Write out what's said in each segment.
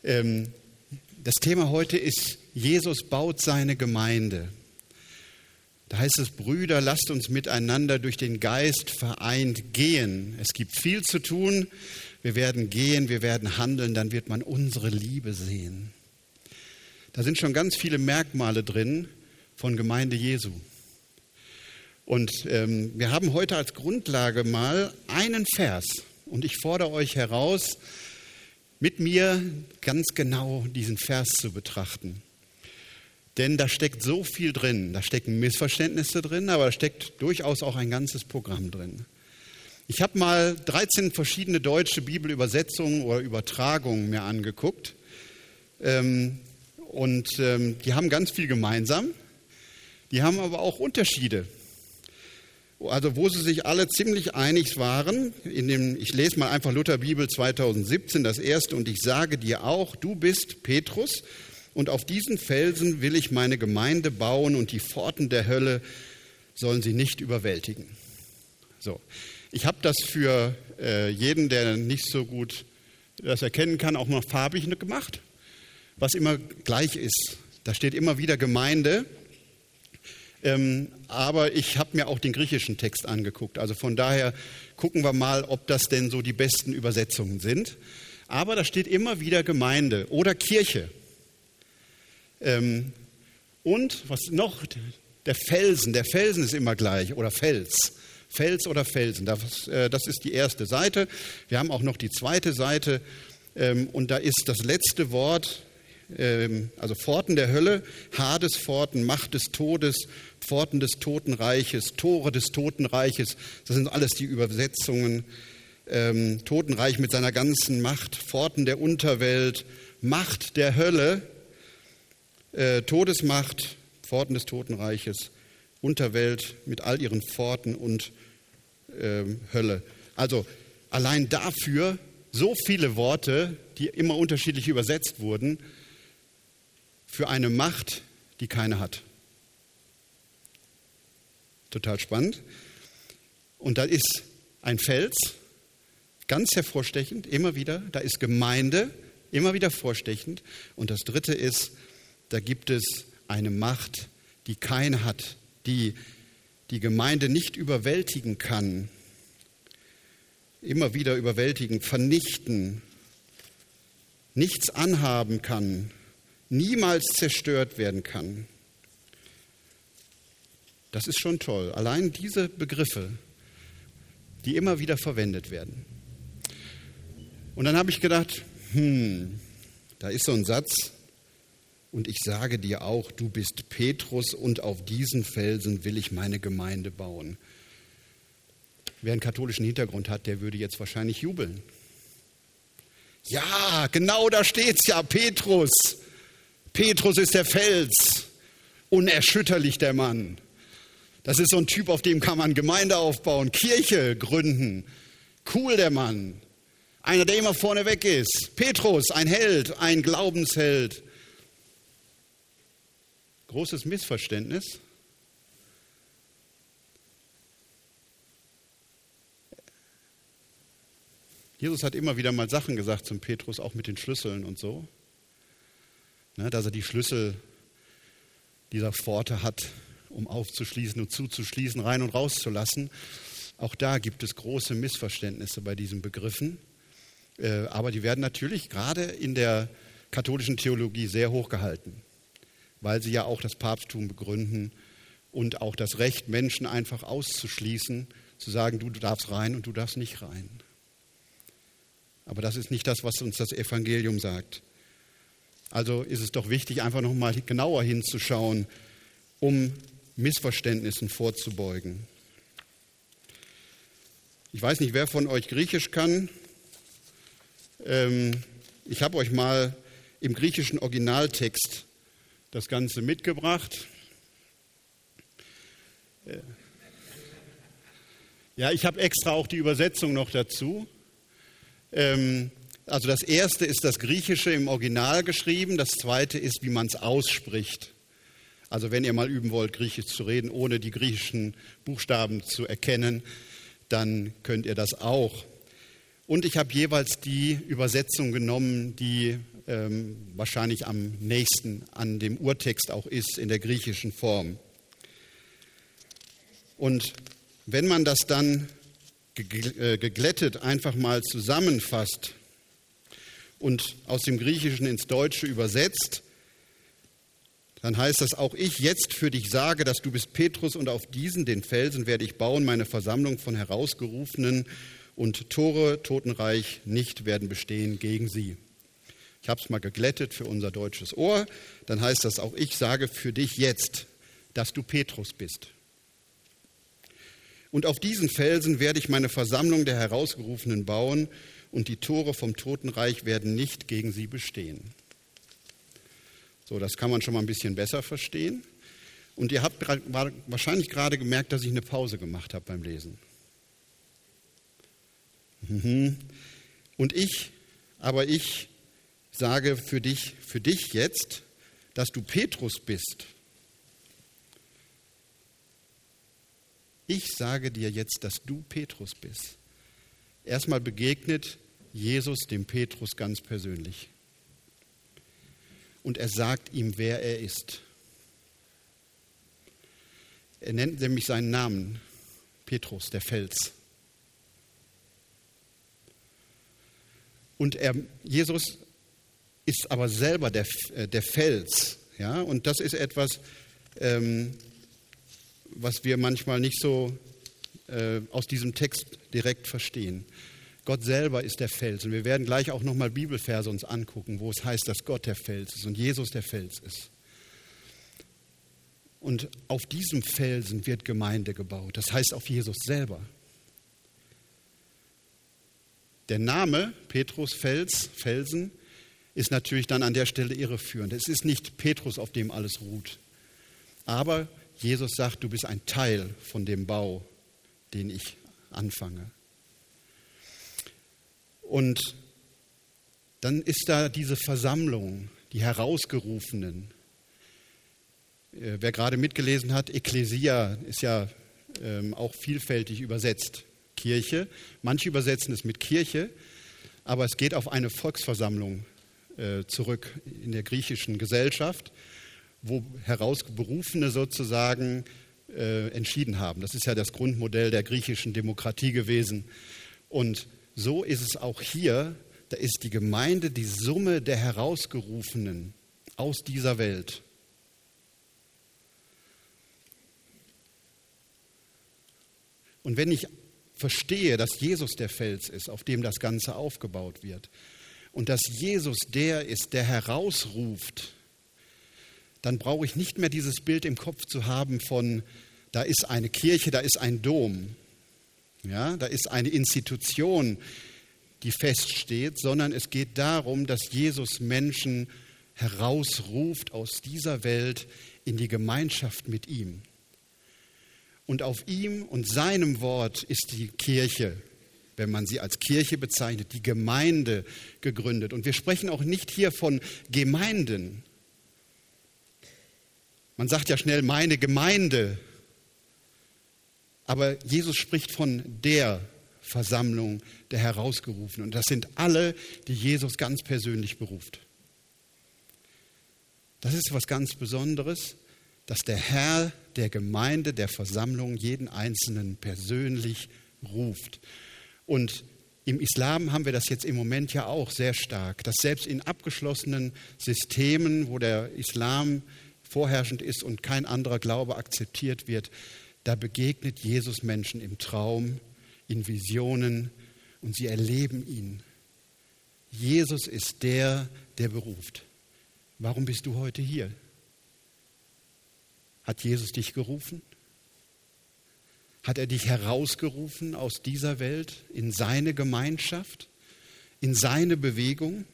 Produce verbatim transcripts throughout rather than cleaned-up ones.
Ähm, das Thema heute ist, Jesus baut seine Gemeinde. Da heißt es, Brüder, lasst uns miteinander durch den Geist vereint gehen. Es gibt viel zu tun. Wir werden gehen, wir werden handeln, dann wird man unsere Liebe sehen. Da sind schon ganz viele Merkmale drin von Gemeinde Jesu. Und ähm, wir haben heute als Grundlage mal einen Vers. Und ich fordere euch heraus, mit mir ganz genau diesen Vers zu betrachten. Denn da steckt so viel drin. Da stecken Missverständnisse drin, aber da steckt durchaus auch ein ganzes Programm drin. Ich habe mal dreizehn verschiedene deutsche Bibelübersetzungen oder Übertragungen mir angeguckt. Ähm, und ähm, die haben ganz viel gemeinsam. Die haben aber auch Unterschiede. Also wo sie sich alle ziemlich einig waren, in dem, ich lese mal einfach Luther Bibel zweitausendsiebzehn, das erste, und ich sage dir auch, du bist Petrus, und auf diesen Felsen will ich meine Gemeinde bauen und die Pforten der Hölle sollen sie nicht überwältigen. So, ich habe das für äh, jeden, der nicht so gut das erkennen kann, auch mal farbig gemacht, was immer gleich ist. Da steht immer wieder Gemeinde. Ähm, aber ich habe mir auch den griechischen Text angeguckt. Also von daher gucken wir mal, ob das denn so die besten Übersetzungen sind. Aber da steht immer wieder Gemeinde oder Kirche. Ähm, und was noch? Der Felsen. Der Felsen ist immer gleich oder Fels. Fels oder Felsen. Das, äh, das ist die erste Seite. Wir haben auch noch die zweite Seite. Ähm, und da ist das letzte Wort, ähm, also Pforten der Hölle, Hadespforten, Macht des Todes, Pforten des Totenreiches, Tore des Totenreiches, das sind alles die Übersetzungen. Ähm, Totenreich mit seiner ganzen Macht, Pforten der Unterwelt, Macht der Hölle, äh, Todesmacht, Pforten des Totenreiches, Unterwelt mit all ihren Pforten und ähm, Hölle. Also allein dafür so viele Worte, die immer unterschiedlich übersetzt wurden, für eine Macht, die keine hat. Total spannend. Und da ist ein Fels, ganz hervorstechend, immer wieder. Da ist Gemeinde, immer wieder vorstechend. Und das Dritte ist, da gibt es eine Macht, die keine hat, die die Gemeinde nicht überwältigen kann. Immer wieder überwältigen, vernichten, nichts anhaben kann, niemals zerstört werden kann. Das ist schon toll. Allein diese Begriffe, die immer wieder verwendet werden. Und dann habe ich gedacht, hm, da ist so ein Satz, und ich sage dir auch, du bist Petrus und auf diesen Felsen will ich meine Gemeinde bauen. Wer einen katholischen Hintergrund hat, der würde jetzt wahrscheinlich jubeln. Ja, genau da steht's ja, Petrus. Petrus ist der Fels. Unerschütterlich der Mann. Das ist so ein Typ, auf dem kann man Gemeinde aufbauen, Kirche gründen. Cool der Mann. Einer, der immer vorne weg ist. Petrus, ein Held, ein Glaubensheld. Großes Missverständnis. Jesus hat immer wieder mal Sachen gesagt zum Petrus, auch mit den Schlüsseln und so. Ne, dass er die Schlüssel dieser Pforte hat, um aufzuschließen und zuzuschließen, rein und rauszulassen. Auch da gibt es große Missverständnisse bei diesen Begriffen. Äh, aber die werden natürlich gerade in der katholischen Theologie sehr hochgehalten, weil sie ja auch das Papsttum begründen und auch das Recht, Menschen einfach auszuschließen, zu sagen, du darfst rein und du darfst nicht rein. Aber das ist nicht das, was uns das Evangelium sagt. Also ist es doch wichtig, einfach noch mal genauer hinzuschauen, um Missverständnissen vorzubeugen. Ich weiß nicht, wer von euch Griechisch kann. Ähm, ich habe euch mal im griechischen Originaltext das Ganze mitgebracht. Ja, ich habe extra auch die Übersetzung noch dazu. Ähm, also das erste ist das Griechische im Original geschrieben, das zweite ist, wie man es ausspricht. Also wenn ihr mal üben wollt, Griechisch zu reden, ohne die griechischen Buchstaben zu erkennen, dann könnt ihr das auch. Und ich habe jeweils die Übersetzung genommen, die ähm, wahrscheinlich am nächsten an dem Urtext auch ist in der griechischen Form. Und wenn man das dann geglättet einfach mal zusammenfasst und aus dem Griechischen ins Deutsche übersetzt, dann heißt das: Auch ich jetzt für dich sage, dass du bist Petrus, und auf diesen, den Felsen, werde ich bauen, meine Versammlung von Herausgerufenen, und Tore, Totenreich, nicht werden bestehen gegen sie. Ich habe es mal geglättet für unser deutsches Ohr. Dann heißt das: Auch ich sage für dich jetzt, dass du Petrus bist. Und auf diesen Felsen werde ich meine Versammlung der Herausgerufenen bauen, und die Tore vom Totenreich werden nicht gegen sie bestehen. So, das kann man schon mal ein bisschen besser verstehen. Und ihr habt wahrscheinlich gerade gemerkt, dass ich eine Pause gemacht habe beim Lesen. Und ich, aber ich sage für dich, für dich jetzt, dass du Petrus bist. Ich sage dir jetzt, dass du Petrus bist. Erstmal begegnet Jesus dem Petrus ganz persönlich. Und er sagt ihm, wer er ist. Er nennt nämlich seinen Namen, Petrus, der Fels. Und er, Jesus ist aber selber der, der Fels. Ja? Und das ist etwas, ähm, was wir manchmal nicht so äh, aus diesem Text direkt verstehen. Gott selber ist der Fels. Und wir werden gleich auch nochmal Bibelverse uns angucken, wo es heißt, dass Gott der Fels ist und Jesus der Fels ist. Und auf diesem Felsen wird Gemeinde gebaut. Das heißt auf Jesus selber. Der Name Petrus, Fels, Felsen, ist natürlich dann an der Stelle irreführend. Es ist nicht Petrus, auf dem alles ruht. Aber Jesus sagt, du bist ein Teil von dem Bau, den ich anfange. Und dann ist da diese Versammlung, die Herausgerufenen. Wer gerade mitgelesen hat, Ekklesia ist ja ähm, auch vielfältig übersetzt. Kirche, manche übersetzen es mit Kirche, aber es geht auf eine Volksversammlung äh, zurück in der griechischen Gesellschaft, wo Herausberufene sozusagen äh, entschieden haben. Das ist ja das Grundmodell der griechischen Demokratie gewesen. Und so ist es auch hier, da ist die Gemeinde die Summe der Herausgerufenen aus dieser Welt. Und wenn ich verstehe, dass Jesus der Fels ist, auf dem das Ganze aufgebaut wird, und dass Jesus der ist, der herausruft, dann brauche ich nicht mehr dieses Bild im Kopf zu haben von, da ist eine Kirche, da ist ein Dom, ja, da ist eine Institution, die feststeht, sondern es geht darum, dass Jesus Menschen herausruft aus dieser Welt in die Gemeinschaft mit ihm. Und auf ihm und seinem Wort ist die Kirche, wenn man sie als Kirche bezeichnet, die Gemeinde gegründet. Und wir sprechen auch nicht hier von Gemeinden. Man sagt ja schnell, meine Gemeinde. Aber Jesus spricht von der Versammlung der Herausgerufenen. Und das sind alle, die Jesus ganz persönlich beruft. Das ist was ganz Besonderes, dass der Herr der Gemeinde, der Versammlung jeden Einzelnen persönlich ruft. Und im Islam haben wir das jetzt im Moment ja auch sehr stark, dass selbst in abgeschlossenen Systemen, wo der Islam vorherrschend ist und kein anderer Glaube akzeptiert wird, da begegnet Jesus Menschen im Traum, in Visionen, und sie erleben ihn. Jesus ist der, der beruft. Warum bist du heute hier? Hat Jesus dich gerufen? Hat er dich herausgerufen aus dieser Welt in seine Gemeinschaft, in seine Bewegung?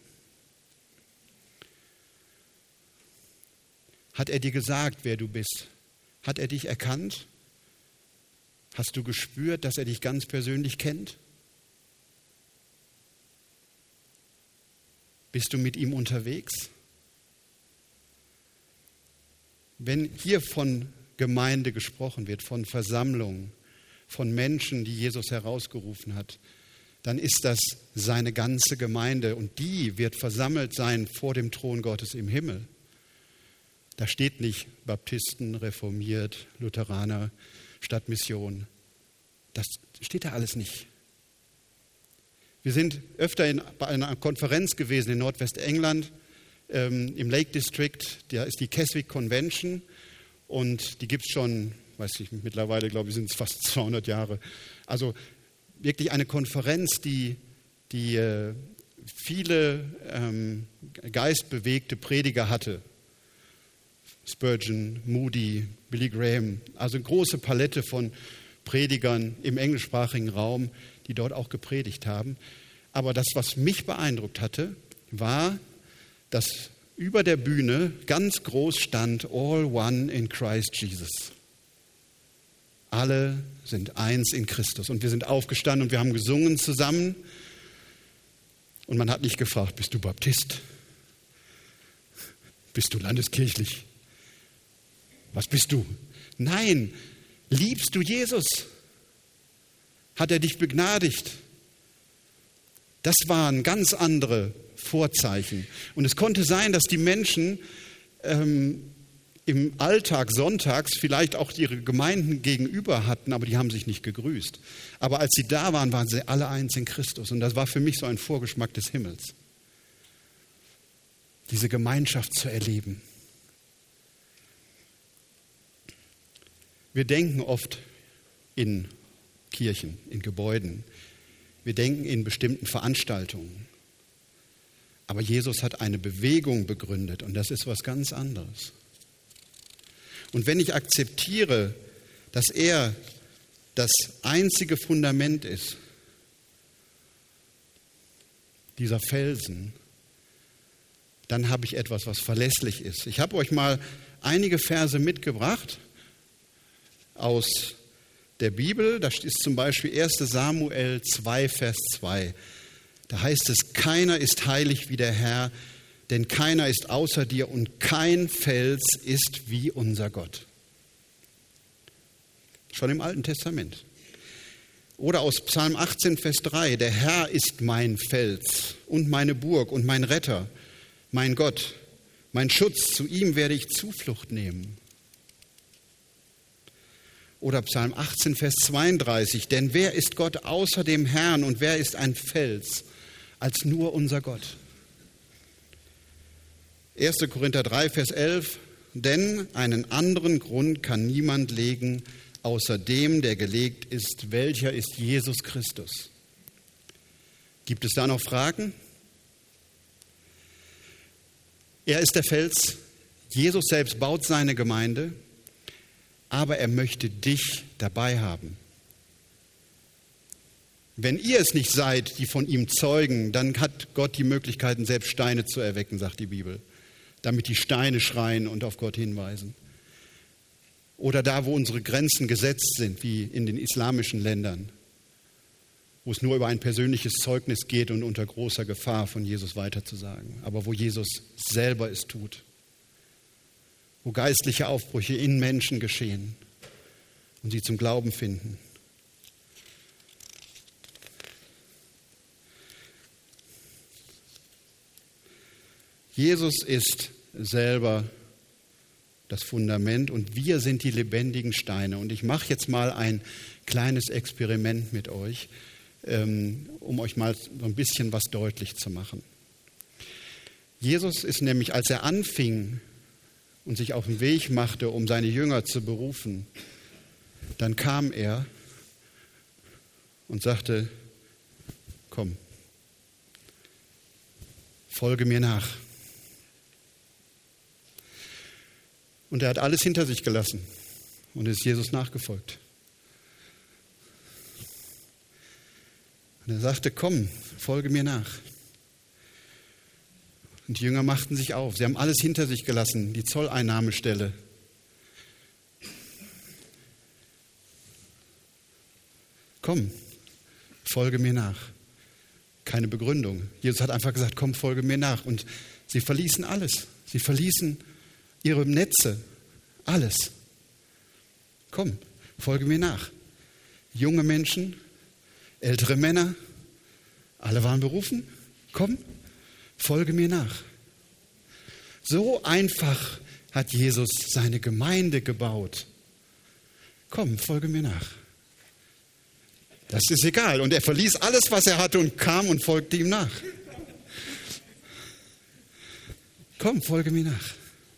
Hat er dir gesagt, wer du bist? Hat er dich erkannt? Hast du gespürt, dass er dich ganz persönlich kennt? Bist du mit ihm unterwegs? Wenn hier von Gemeinde gesprochen wird, von Versammlung, von Menschen, die Jesus herausgerufen hat, dann ist das seine ganze Gemeinde und die wird versammelt sein vor dem Thron Gottes im Himmel. Da steht nicht Baptisten, Reformiert, Lutheraner, Stadtmission. Das steht da alles nicht. Wir sind öfter in, bei einer Konferenz gewesen in Nordwestengland, ähm, im Lake District. Da ist die Keswick Convention und die gibt es schon, weiß ich mittlerweile, glaube ich, sind es fast zweihundert Jahre. Also wirklich eine Konferenz, die, die äh, viele ähm, geistbewegte Prediger hatte. Spurgeon, Moody, Billy Graham, also eine große Palette von Predigern im englischsprachigen Raum, die dort auch gepredigt haben. Aber das, was mich beeindruckt hatte, war, dass über der Bühne ganz groß stand, All one in Christ Jesus. Alle sind eins in Christus. Und wir sind aufgestanden und wir haben gesungen zusammen. Und man hat nicht gefragt, bist du Baptist? Bist du landeskirchlich? Was bist du? Nein, liebst du Jesus? Hat er dich begnadigt? Das waren ganz andere Vorzeichen. Und es konnte sein, dass die Menschen ähm, im Alltag sonntags vielleicht auch ihre Gemeinden gegenüber hatten, aber die haben sich nicht gegrüßt. Aber als sie da waren, waren sie alle eins in Christus. Und das war für mich so ein Vorgeschmack des Himmels. Diese Gemeinschaft zu erleben. Wir denken oft in Kirchen, in Gebäuden. Wir denken in bestimmten Veranstaltungen. Aber Jesus hat eine Bewegung begründet und das ist was ganz anderes. Und wenn ich akzeptiere, dass er das einzige Fundament ist, dieser Felsen, dann habe ich etwas, was verlässlich ist. Ich habe euch mal einige Verse mitgebracht aus der Bibel. Da ist zum Beispiel erster Samuel zwei, Vers zwei. Da heißt es, keiner ist heilig wie der Herr, denn keiner ist außer dir und kein Fels ist wie unser Gott. Schon im Alten Testament. Oder aus Psalm achtzehn, Vers drei, der Herr ist mein Fels und meine Burg und mein Retter, mein Gott, mein Schutz, zu ihm werde ich Zuflucht nehmen. Oder Psalm achtzehn, Vers zweiunddreißig, denn wer ist Gott außer dem Herrn und wer ist ein Fels als nur unser Gott? erster Korinther drei, Vers elf, denn einen anderen Grund kann niemand legen, außer dem, der gelegt ist, welcher ist Jesus Christus. Gibt es da noch Fragen? Er ist der Fels, Jesus selbst baut seine Gemeinde, aber er möchte dich dabei haben. Wenn ihr es nicht seid, die von ihm zeugen, dann hat Gott die Möglichkeiten, selbst Steine zu erwecken, sagt die Bibel, damit die Steine schreien und auf Gott hinweisen. Oder da, wo unsere Grenzen gesetzt sind, wie in den islamischen Ländern, wo es nur über ein persönliches Zeugnis geht und unter großer Gefahr von Jesus weiterzusagen, aber wo Jesus selber es tut, wo geistliche Aufbrüche in Menschen geschehen und sie zum Glauben finden. Jesus ist selber das Fundament und wir sind die lebendigen Steine. Und ich mache jetzt mal ein kleines Experiment mit euch, um euch mal so ein bisschen was deutlich zu machen. Jesus ist nämlich, als er anfing und sich auf den Weg machte, um seine Jünger zu berufen, dann kam er und sagte, komm, folge mir nach. Und er hat alles hinter sich gelassen und ist Jesus nachgefolgt. Und er sagte, komm, folge mir nach. Und die Jünger machten sich auf. Sie haben alles hinter sich gelassen, die Zolleinnahmestelle. Komm, folge mir nach. Keine Begründung. Jesus hat einfach gesagt, komm, folge mir nach. Und sie verließen alles. Sie verließen ihre Netze, alles. Komm, folge mir nach. Junge Menschen, ältere Männer, Alle waren berufen. Komm, folge mir nach. So einfach hat Jesus seine Gemeinde gebaut. Komm, folge mir nach. Das ist egal. Und er verließ alles, was er hatte und kam und folgte ihm nach. Komm, folge mir nach.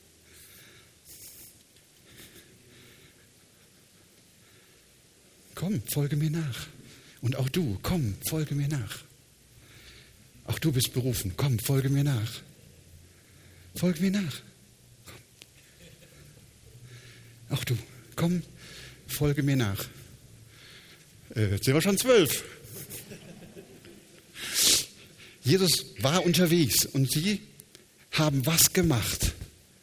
Komm, folge mir nach. Und auch du, komm, folge mir nach. Auch du bist berufen. Komm, folge mir nach. Folge mir nach. Komm. Auch du, komm, folge mir nach. Äh, jetzt sind wir schon zwölf. Jesus war unterwegs und sie haben was gemacht.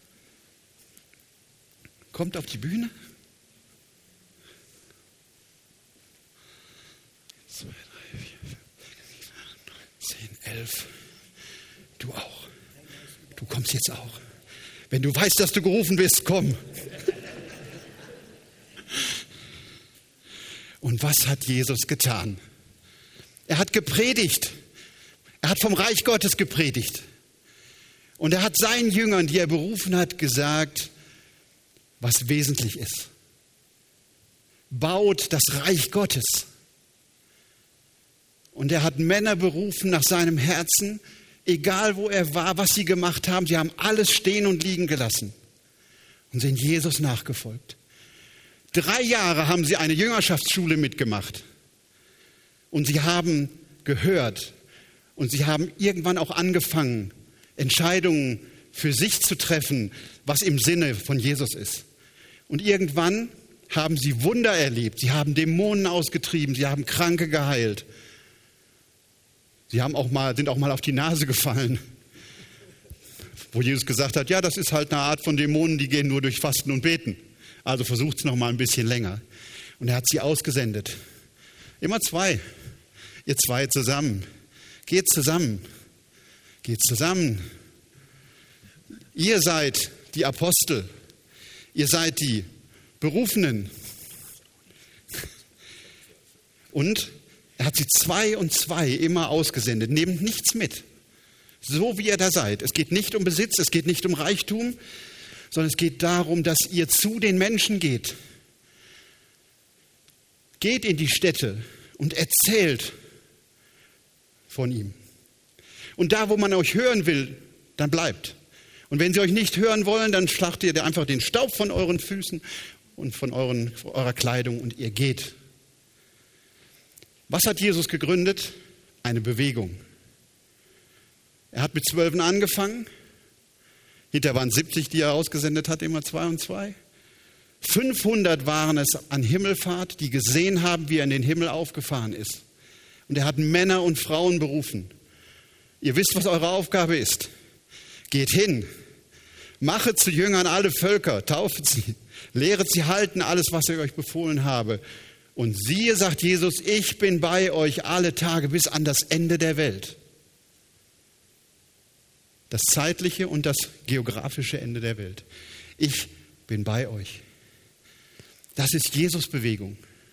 Kommt auf die Bühne. zwei, drei, vier, fünf, sechs, sieben, zehn, elf. Du auch. Du kommst jetzt auch. Wenn du weißt, dass du gerufen bist, komm. Und was hat Jesus getan? Er hat gepredigt. Er hat vom Reich Gottes gepredigt. Und er hat seinen Jüngern, die er berufen hat, gesagt, was wesentlich ist. Baut das Reich Gottes. Und er hat Männer berufen nach seinem Herzen, egal wo er war, was sie gemacht haben, sie haben alles stehen und liegen gelassen und sind Jesus nachgefolgt. Drei Jahre haben sie eine Jüngerschaftsschule mitgemacht und sie haben gehört und sie haben irgendwann auch angefangen, Entscheidungen für sich zu treffen, was im Sinne von Jesus ist. Und irgendwann haben sie Wunder erlebt, sie haben Dämonen ausgetrieben, sie haben Kranke geheilt. Sie haben auch mal, sind auch mal auf die Nase gefallen, wo Jesus gesagt hat, ja, das ist halt eine Art von Dämonen, die gehen nur durch Fasten und Beten. Also versucht es noch mal ein bisschen länger. Und er hat sie ausgesendet. Immer zwei. Ihr zwei zusammen. Geht zusammen. Geht zusammen. Ihr seid die Apostel. Ihr seid die Berufenen. Und er hat sie zwei und zwei immer ausgesendet. Nehmt nichts mit. So wie ihr da seid. Es geht nicht um Besitz, es geht nicht um Reichtum, sondern es geht darum, dass ihr zu den Menschen geht. Geht in die Städte und erzählt von ihm. Und da, wo man euch hören will, dann bleibt. Und wenn sie euch nicht hören wollen, dann schlagt ihr einfach den Staub von euren Füßen und von, euren, von eurer Kleidung und ihr geht. Was hat Jesus gegründet? Eine Bewegung. Er hat mit Zwölfen angefangen. Hinterher waren siebzig, die er ausgesendet hat, immer zwei und zwei. fünfhundert waren es an Himmelfahrt, die gesehen haben, wie er in den Himmel aufgefahren ist. Und er hat Männer und Frauen berufen. Ihr wisst, was eure Aufgabe ist. Geht hin, machet zu Jüngern alle Völker, taufet sie, lehret sie halten alles, was ich euch befohlen habe. Und siehe, sagt Jesus, ich bin bei euch alle Tage bis an das Ende der Welt. Das zeitliche und das geografische Ende der Welt. Ich bin bei euch. Das ist Jesus-Bewegung.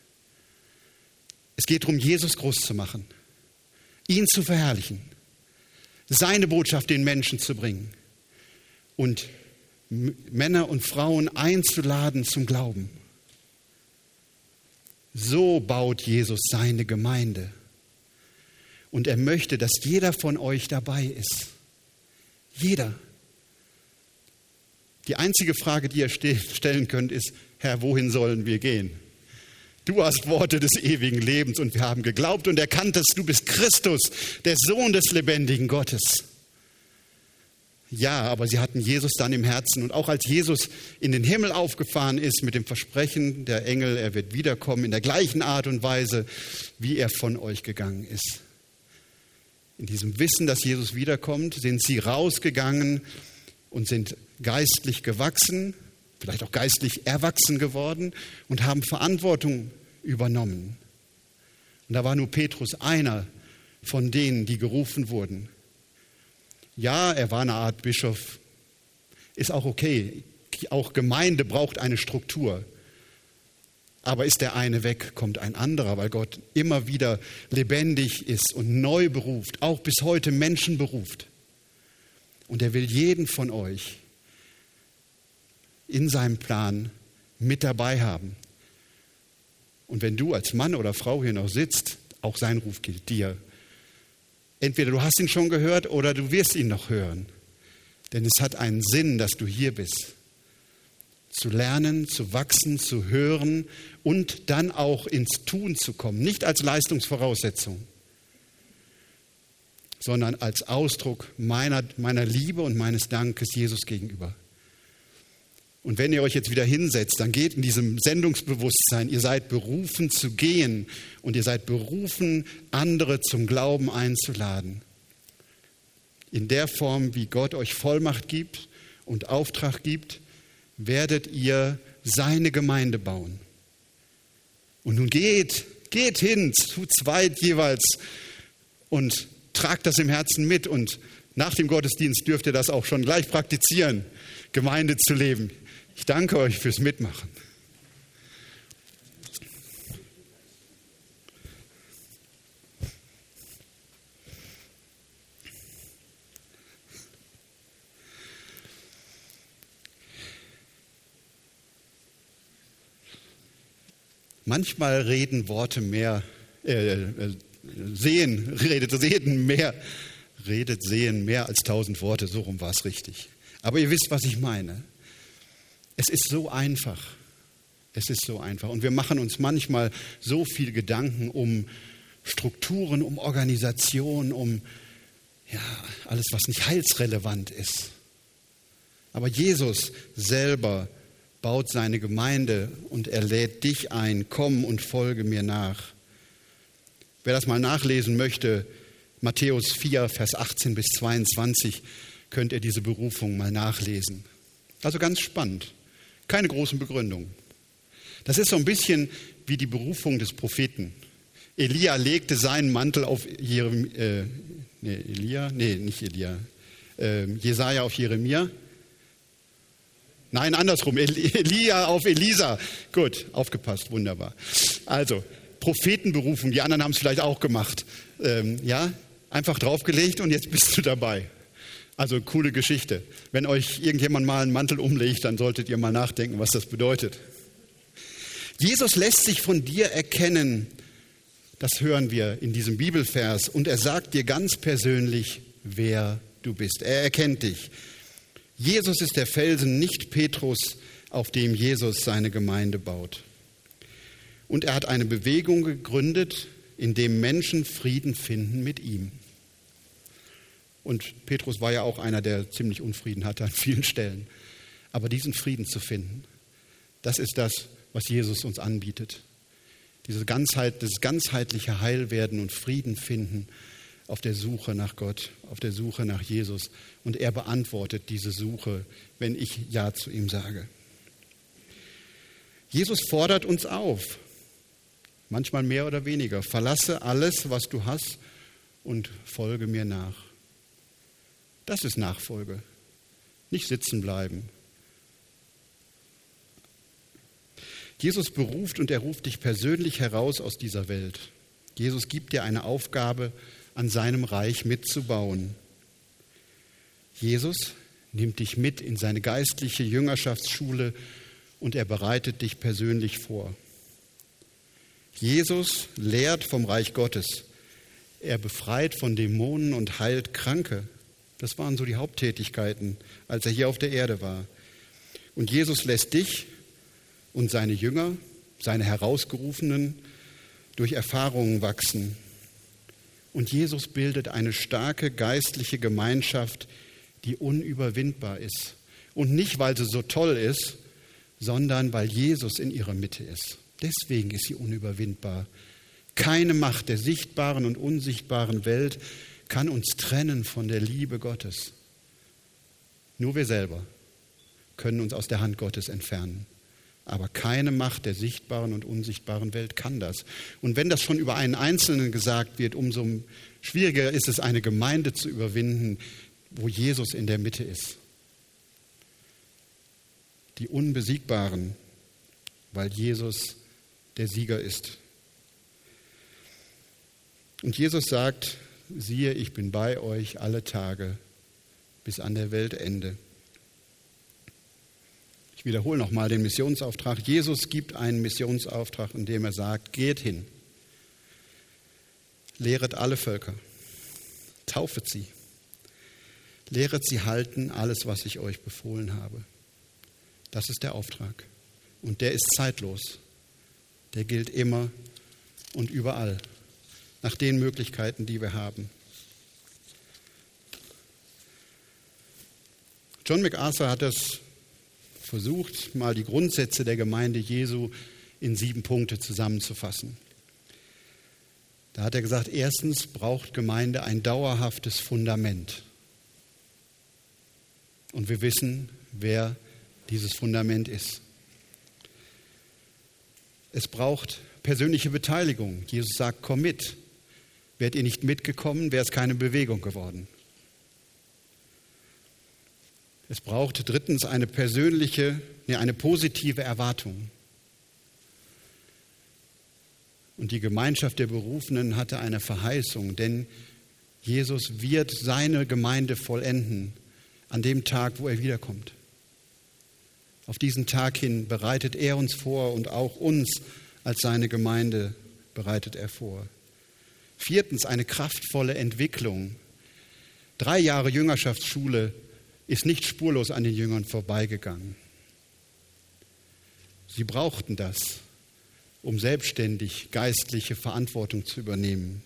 Es geht darum, Jesus groß zu machen, ihn zu verherrlichen, seine Botschaft den Menschen zu bringen und Männer und Frauen einzuladen zum Glauben. So baut Jesus seine Gemeinde. Und er möchte, dass jeder von euch dabei ist. Jeder. Die einzige Frage, die ihr stellen könnt, ist, Herr, wohin sollen wir gehen? Du hast Worte des ewigen Lebens und wir haben geglaubt und erkannt, dass du bist Christus, der Sohn des lebendigen Gottes. Ja, aber sie hatten Jesus dann im Herzen. Und auch als Jesus in den Himmel aufgefahren ist mit dem Versprechen der Engel, er wird wiederkommen in der gleichen Art und Weise, wie er von euch gegangen ist. In diesem Wissen, dass Jesus wiederkommt, sind sie rausgegangen und sind geistlich gewachsen, vielleicht auch geistlich erwachsen geworden und haben Verantwortung übernommen. Und da war nur Petrus einer von denen, die gerufen wurden. Ja, er war eine Art Bischof, ist auch okay. Auch Gemeinde braucht eine Struktur. Aber ist der eine weg, kommt ein anderer, weil Gott immer wieder lebendig ist und neu beruft, auch bis heute Menschen beruft. Und er will jeden von euch in seinem Plan mit dabei haben. Und wenn du als Mann oder Frau hier noch sitzt, auch sein Ruf gilt dir. Entweder du hast ihn schon gehört oder du wirst ihn noch hören. Denn es hat einen Sinn, dass du hier bist. Zu lernen, zu wachsen, zu hören und dann auch ins Tun zu kommen. Nicht als Leistungsvoraussetzung, sondern als Ausdruck meiner, meiner Liebe und meines Dankes Jesus gegenüber. Und wenn ihr euch jetzt wieder hinsetzt, dann geht in diesem Sendungsbewusstsein, ihr seid berufen zu gehen und ihr seid berufen, andere zum Glauben einzuladen. In der Form, wie Gott euch Vollmacht gibt und Auftrag gibt, werdet ihr seine Gemeinde bauen. Und nun geht, geht hin, zu zweit jeweils und tragt das im Herzen mit. Und nach dem Gottesdienst dürft ihr das auch schon gleich praktizieren, Gemeinde zu leben. Ich danke euch fürs Mitmachen. Manchmal reden Worte mehr, äh, äh, sehen, redet sehen mehr, redet sehen mehr als tausend Worte, so rum war es richtig. Aber ihr wisst, was ich meine. Es ist so einfach. Es ist so einfach. Und wir machen uns manchmal so viel Gedanken um Strukturen, um Organisation, um ja, alles, was nicht heilsrelevant ist. Aber Jesus selber baut seine Gemeinde und er lädt dich ein, komm und folge mir nach. Wer das mal nachlesen möchte, Matthäus vier, Vers achtzehn bis zweiundzwanzig, könnt ihr diese Berufung mal nachlesen. Also ganz spannend. Keine großen Begründungen. Das ist so ein bisschen wie die Berufung des Propheten. Elia legte seinen Mantel auf Jeremia, äh, nee, Elia, nee, nicht Elia, äh, Jesaja auf Jeremia. Nein, andersrum, Elia auf Elisa. Gut, aufgepasst, wunderbar. Also, Prophetenberufung, die anderen haben es vielleicht auch gemacht. Ähm, ja, einfach draufgelegt und jetzt bist du dabei. Also coole Geschichte. Wenn euch irgendjemand mal einen Mantel umlegt, dann solltet ihr mal nachdenken, was das bedeutet. Jesus lässt sich von dir erkennen, das hören wir in diesem Bibelvers, und er sagt dir ganz persönlich, wer du bist. Er erkennt dich. Jesus ist der Felsen, nicht Petrus, auf dem Jesus seine Gemeinde baut. Und er hat eine Bewegung gegründet, in dem Menschen Frieden finden mit ihm. Und Petrus war ja auch einer, der ziemlich Unfrieden hatte an vielen Stellen. Aber diesen Frieden zu finden, das ist das, was Jesus uns anbietet. Diese Ganzheit, das ganzheitliche Heilwerden und Frieden finden auf der Suche nach Gott, auf der Suche nach Jesus. Und er beantwortet diese Suche, wenn ich Ja zu ihm sage. Jesus fordert uns auf, manchmal mehr oder weniger. Verlasse alles, was du hast und folge mir nach. Das ist Nachfolge. Nicht sitzen bleiben. Jesus beruft und er ruft dich persönlich heraus aus dieser Welt. Jesus gibt dir eine Aufgabe, an seinem Reich mitzubauen. Jesus nimmt dich mit in seine geistliche Jüngerschaftsschule und er bereitet dich persönlich vor. Jesus lehrt vom Reich Gottes. Er befreit von Dämonen und heilt Kranke. Das waren so die Haupttätigkeiten, als er hier auf der Erde war. Und Jesus lässt dich und seine Jünger, seine Herausgerufenen, durch Erfahrungen wachsen. Und Jesus bildet eine starke geistliche Gemeinschaft, die unüberwindbar ist. Und nicht, weil sie so toll ist, sondern weil Jesus in ihrer Mitte ist. Deswegen ist sie unüberwindbar. Keine Macht der sichtbaren und unsichtbaren Welt kann uns trennen von der Liebe Gottes. Nur wir selber können uns aus der Hand Gottes entfernen. Aber keine Macht der sichtbaren und unsichtbaren Welt kann das. Und wenn das schon über einen Einzelnen gesagt wird, umso schwieriger ist es, eine Gemeinde zu überwinden, wo Jesus in der Mitte ist. Die Unbesiegbaren, weil Jesus der Sieger ist. Und Jesus sagt, siehe, ich bin bei euch alle Tage bis an der Weltende. Ich wiederhole nochmal den Missionsauftrag. Jesus gibt einen Missionsauftrag, indem er sagt, geht hin, lehret alle Völker, taufet sie, lehret sie halten alles, was ich euch befohlen habe. Das ist der Auftrag. Und der ist zeitlos. Der gilt immer und überall, nach den Möglichkeiten, die wir haben. John MacArthur hat das versucht, mal die Grundsätze der Gemeinde Jesu in sieben Punkte zusammenzufassen. Da hat er gesagt, erstens braucht Gemeinde ein dauerhaftes Fundament. Und wir wissen, wer dieses Fundament ist. Es braucht persönliche Beteiligung. Jesus sagt, komm mit. Wärt ihr nicht mitgekommen, wäre es keine Bewegung geworden. Es braucht drittens eine persönliche, nee, eine positive Erwartung. Und die Gemeinschaft der Berufenen hatte eine Verheißung, denn Jesus wird seine Gemeinde vollenden an dem Tag, wo er wiederkommt. Auf diesen Tag hin bereitet er uns vor und auch uns als seine Gemeinde bereitet er vor. Viertens, eine kraftvolle Entwicklung. Drei Jahre Jüngerschaftsschule ist nicht spurlos an den Jüngern vorbeigegangen. Sie brauchten das, um selbstständig geistliche Verantwortung zu übernehmen.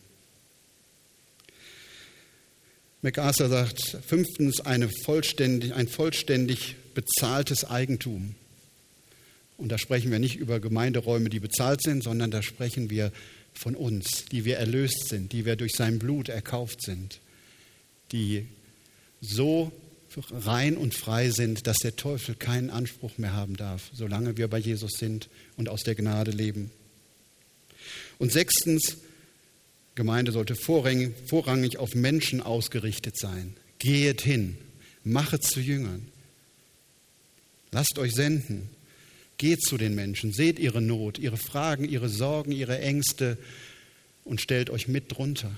MacArthur sagt, fünftens, eine vollständig, ein vollständig bezahltes Eigentum. Und da sprechen wir nicht über Gemeinderäume, die bezahlt sind, sondern da sprechen wir von uns, die wir erlöst sind, die wir durch sein Blut erkauft sind, die so rein und frei sind, dass der Teufel keinen Anspruch mehr haben darf, solange wir bei Jesus sind und aus der Gnade leben. Und sechstens, Gemeinde sollte vorrangig, vorrangig auf Menschen ausgerichtet sein. Gehet hin, machet zu Jüngern. Lasst euch senden. Geht zu den Menschen, seht ihre Not, ihre Fragen, ihre Sorgen, ihre Ängste und stellt euch mit drunter.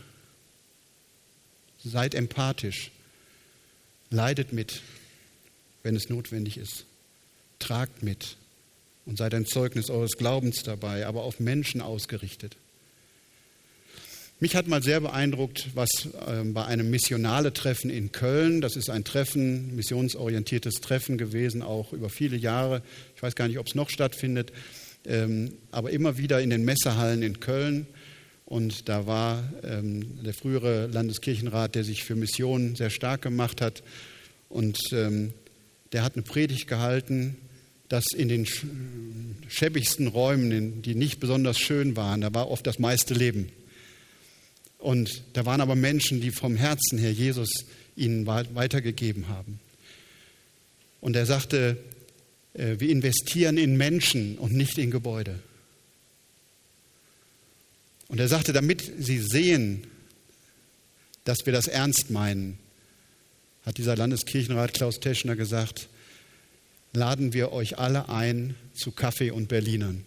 Seid empathisch. Leidet mit, wenn es notwendig ist. Tragt mit und seid ein Zeugnis eures Glaubens dabei, aber auf Menschen ausgerichtet. Mich hat mal sehr beeindruckt, was äh, bei einem Missionale-Treffen in Köln, das ist ein Treffen, missionsorientiertes Treffen gewesen, auch über viele Jahre, ich weiß gar nicht, ob es noch stattfindet, ähm, aber immer wieder in den Messehallen in Köln. Und da war ähm, der frühere Landeskirchenrat, der sich für Missionen sehr stark gemacht hat. Und ähm, der hat eine Predigt gehalten, dass in den schäbigsten Räumen, die nicht besonders schön waren, da war oft das meiste Leben. Und da waren aber Menschen, die vom Herzen her Jesus ihnen weitergegeben haben. Und er sagte, äh, wir investieren in Menschen und nicht in Gebäude. Und er sagte, damit sie sehen, dass wir das ernst meinen, hat dieser Landeskirchenrat Klaus Teschner gesagt, laden wir euch alle ein zu Kaffee und Berlinern.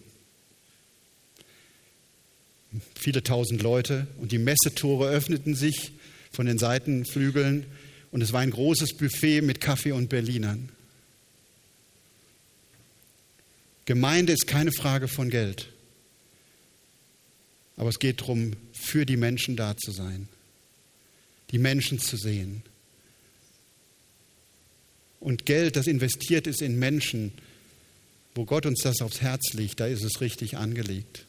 Viele tausend Leute und die Messetore öffneten sich von den Seitenflügeln und es war ein großes Buffet mit Kaffee und Berlinern. Gemeinde ist keine Frage von Geld. Aber es geht darum, für die Menschen da zu sein, die Menschen zu sehen. Und Geld, das investiert ist in Menschen, wo Gott uns das aufs Herz legt, da ist es richtig angelegt.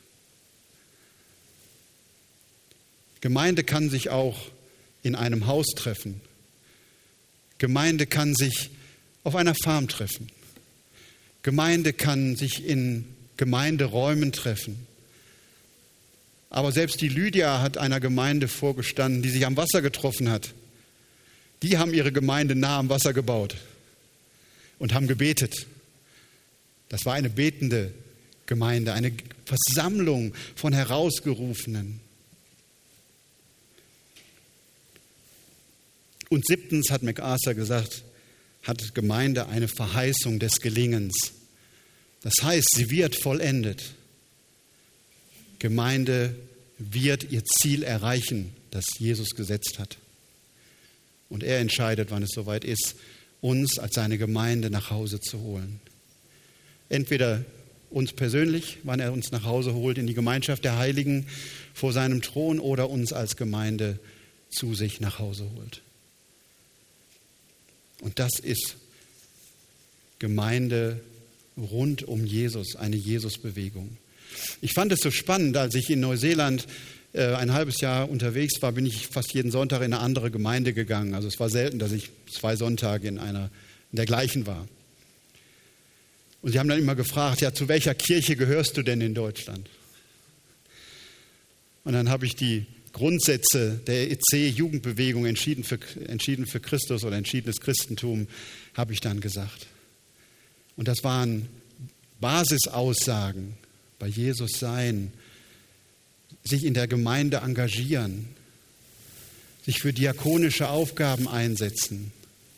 Gemeinde kann sich auch in einem Haus treffen. Gemeinde kann sich auf einer Farm treffen. Gemeinde kann sich in Gemeinderäumen treffen. Aber selbst die Lydia hat einer Gemeinde vorgestanden, die sich am Wasser getroffen hat. Die haben ihre Gemeinde nah am Wasser gebaut und haben gebetet. Das war eine betende Gemeinde, eine Versammlung von Herausgerufenen. Und siebtens hat MacArthur gesagt, hat Gemeinde eine Verheißung des Gelingens. Das heißt, sie wird vollendet. Gemeinde wird ihr Ziel erreichen, das Jesus gesetzt hat. Und er entscheidet, wann es soweit ist, uns als seine Gemeinde nach Hause zu holen. Entweder uns persönlich, wann er uns nach Hause holt, in die Gemeinschaft der Heiligen vor seinem Thron, oder uns als Gemeinde zu sich nach Hause holt. Und das ist Gemeinde rund um Jesus, eine Jesus-Bewegung. Ich fand es so spannend, als ich in Neuseeland äh, ein halbes Jahr unterwegs war, bin ich fast jeden Sonntag in eine andere Gemeinde gegangen. Also es war selten, dass ich zwei Sonntage in einer in der gleichen war. Und sie haben dann immer gefragt, ja, zu welcher Kirche gehörst du denn in Deutschland? Und dann habe ich die Grundsätze der E C-Jugendbewegung, entschieden für, entschieden für Christus oder entschiedenes Christentum, habe ich dann gesagt. Und das waren Basisaussagen: bei Jesus sein, sich in der Gemeinde engagieren, sich für diakonische Aufgaben einsetzen,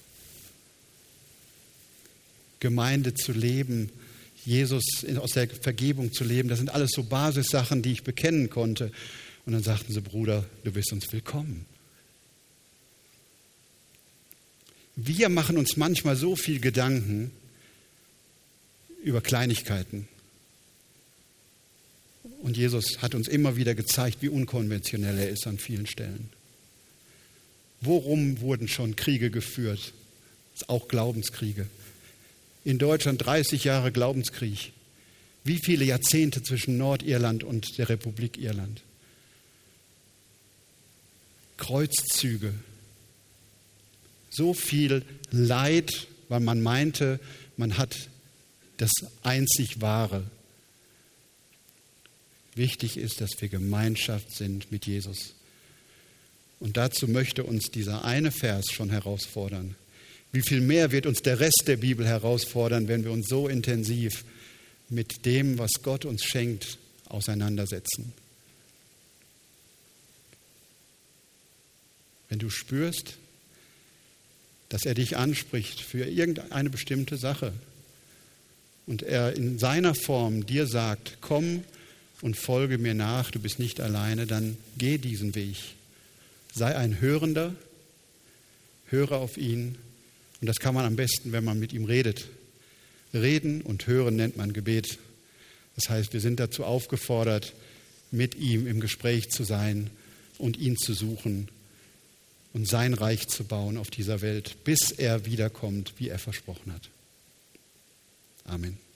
Gemeinde zu leben, Jesus aus der Vergebung zu leben. Das sind alles so Basissachen, die ich bekennen konnte. Und dann sagten sie: Bruder, du bist uns willkommen. Wir machen uns manchmal so viel Gedanken über Kleinigkeiten. Und Jesus hat uns immer wieder gezeigt, wie unkonventionell er ist an vielen Stellen. Worum wurden schon Kriege geführt? Auch Glaubenskriege. In Deutschland dreißig Jahre Glaubenskrieg. Wie viele Jahrzehnte zwischen Nordirland und der Republik Irland? Kreuzzüge. So viel Leid, weil man meinte, man hat das einzig Wahre. Wichtig ist, dass wir Gemeinschaft sind mit Jesus. Und dazu möchte uns dieser eine Vers schon herausfordern. Wie viel mehr wird uns der Rest der Bibel herausfordern, wenn wir uns so intensiv mit dem, was Gott uns schenkt, auseinandersetzen. Wenn du spürst, dass er dich anspricht für irgendeine bestimmte Sache und er in seiner Form dir sagt: Komm und folge mir nach, du bist nicht alleine, dann geh diesen Weg. Sei ein Hörender, höre auf ihn. Und das kann man am besten, wenn man mit ihm redet. Reden und hören nennt man Gebet. Das heißt, wir sind dazu aufgefordert, mit ihm im Gespräch zu sein und ihn zu suchen und sein Reich zu bauen auf dieser Welt, bis er wiederkommt, wie er versprochen hat. Amen.